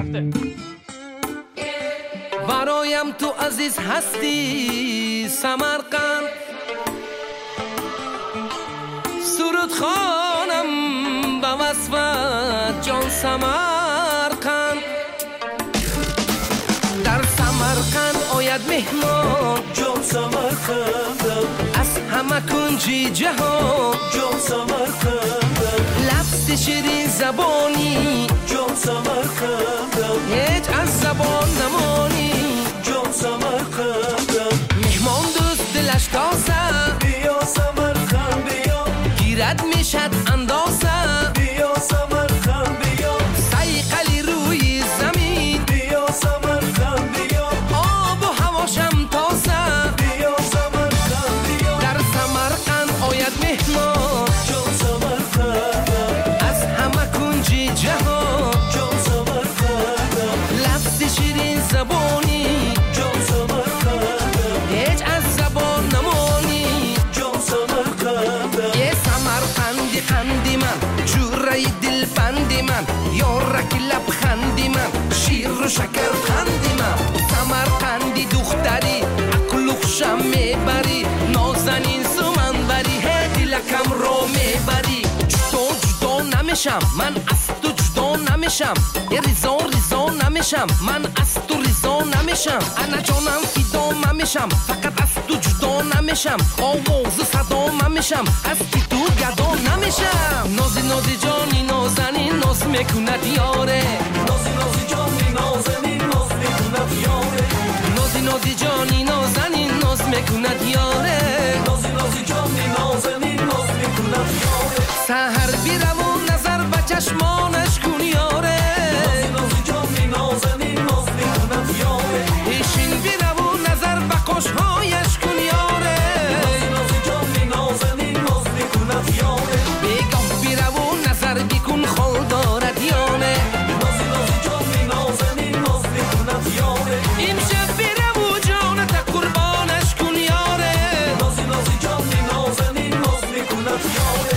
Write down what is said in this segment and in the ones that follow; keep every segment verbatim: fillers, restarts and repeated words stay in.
برایم تو عزیز هستی سمرقند، سرود خوانم به وصفت جان سمرقند. در سمرقند آید مهمان جان سمرقندم، از همه کنجی جهان جان سمرقندم، لفظ شیرین زبانی جان سمرقندم، هیچ از زبان نمانی جان سمرقندم. مهمان دوست دلش تازه، بیا سمرقند بیا، گیرد میشد اندازه، بیا سمرقند بیا، سیقلی روی زمین، بیا سمرقند بیا، آب و هواشم تازه، بیا سمرقند بیا. در سمرقند آید مهمان جان سمرقندم، از همه کنجی جهان جان سمرقندم، لفظ شیرین زبانی جان سمرقندم، هیچ از زبان نمانی جان سمرقندم. یه سمرقندی قندی من، جوره دل بندی من، یارک لبخندی من، شیر و شکر قندی من. سمرقندی دختری عقلوخشم میبری، نازنین سمن بری، هی دلکم رو میبری. جدا جدا نمیشم من از تو، جدا نمیشم یه ریزا ریزا نمیشم من از تو، ریزا نمیشم انا جانم فیدا نمیشم، فقط از تو جدا نمیشم، آواز صدا نمیشم از تو گدا نمیشم. نازی نازی جانی نازنین ناز میکند یاره، نازی نازی جانی نازنین ناز میکند یاره، نازی نازی جانی نازنین ناز میکند یاره، نازی نازی جانی نازنین ناز میکند یاره. سحر بیرم و نظر به چشمانش کن یاره، نازی نازی جانی نازنین ناز میکند یاره، پیشین بیرم و نظر به قشهایش کن یاره، نازی نازی جانی نازنین ناز میکند یاره، بیگاه بیرم و نظر بیکن خال دارد یانه، نازی نازی جانی نازنین ناز میکند یاره، امشب بیرم و جانت قربانش کن یاره، نازی نازی جانی نازنین ناز میکند یاره.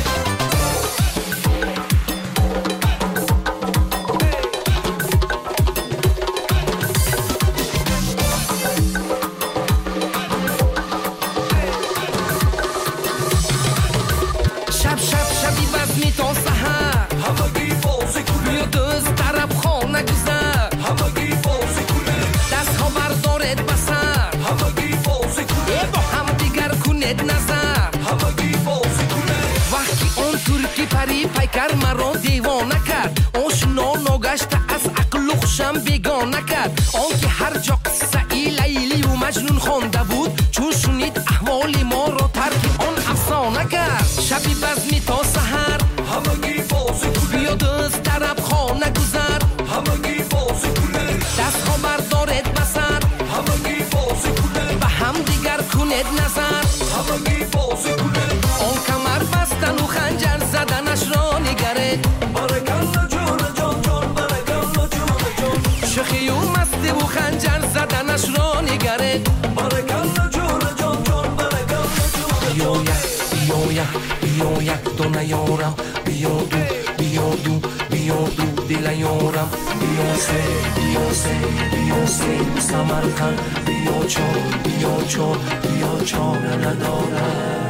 شب شب شبی بزمی تا سحر، همگی بازی کنه، بیا دوست طرف خانه گذر، همگی بازی کنه، دست ها بردارد بسر، همگی بازی کنه، با هم دیگر کند نظر. همگی بازی کنه. وقتی اون ترکی پری پیکر مرا دیوانه کرد، آشنا نگشت از عقل و خوشم بیگانه کرد. آن که هر جا قصه ای لیلی و مجنون خوانده بود، چون شنید احوال ما را ترک آن افسانه کرد. شبی بزمی تا سحر، همگی بازی کنه، بیا دوست طرف خانه گذر، همگی بازی کنه، دست ها بردارد بسر، همگی بازی کنه، به هم دیگر کند نظر. همگی بازی کنه. آن کمر بستن و خنجر زدنش را نگرد، بارکالله جان جان جان، بارکالله جان جان، شخی و مستی و خنجر زدنش را نگرد. بارکالله جان جان جان، بارکالله جان بیا جان. یک بیا یک بیا یک دو نیارم، بیا دو بیا دو بیا دو دل یارم، بیا سه بیا سه بیا سه سمرقند، بیا چار بیا چار بیا چار ندارم.